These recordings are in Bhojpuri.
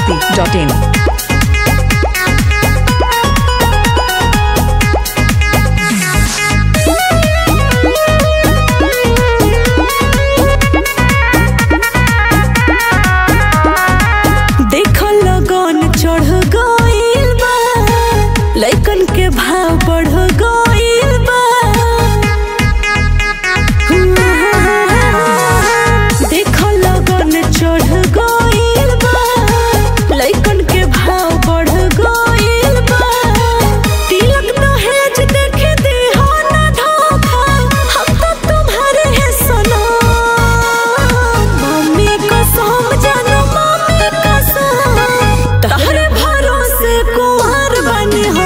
biharmasti.in लइकन के भाव बढ़ गइल बा। देखो लगन चढ़ गइल बा, लइकन के भाव बढ़ गइल बा। तिलक दहेज देखे दे हो ना धोखा, हम तो तुम्हारे हैं सनम। मम्मी कसम जानो मम्मी कसम, तहरे भरोसे कुंवर बनी हो।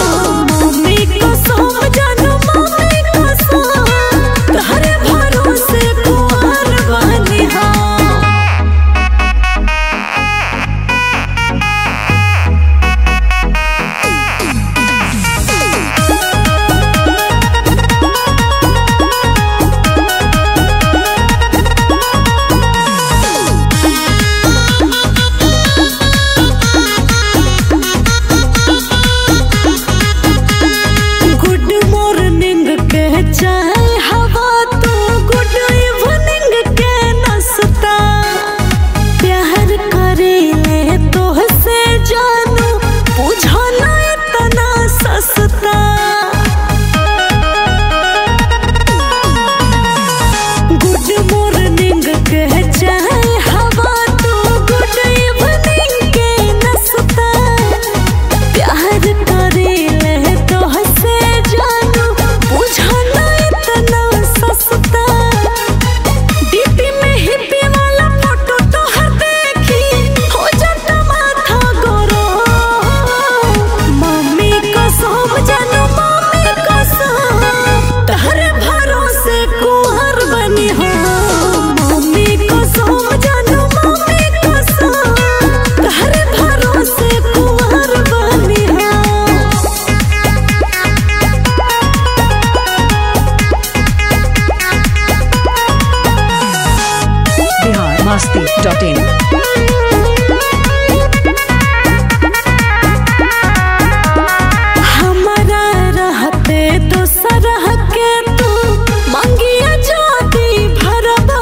चाहे हवा तो गुड इवनिंग के नाश्ता, प्यार करे ले तोहसे जानू, पूछो ना इतना सस्ता। गुड मॉर्निंग के चाहे हवा तो गुड इवनिंग के नाश्ता, प्यार करे ले तोहसे जानू, पूछो biharmasti.in हमारा रहते तो सरह के तू मंगिया जाती भरबा,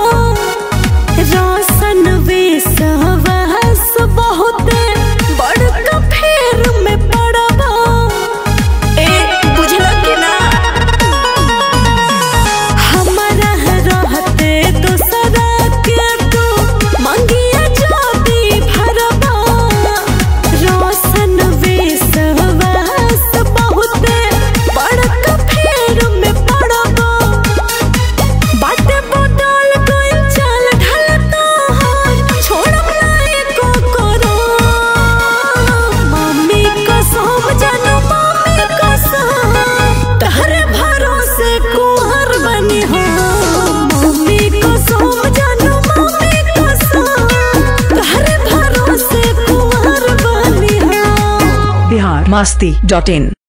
रोशन विश्वास बहुते बड़का फेर में पड़बा। ए बुझला कि ना, हमारा रहते तो सरह के तू मंगिया जाती भरबा, रोशन विश्वास बहुते बड़का फेर में पड़बा। बाटे बदल गइल चाल ढल तोहर, छोड़ब ना एको करो। मम्मी कसम जानो मम्मी कसम, तहरे भरोसे कुंवर बनी हो। मम्मी कसम जानो मम्मी कसम, तहरे भरोसे कुंवर बनी हो। biharmasti.in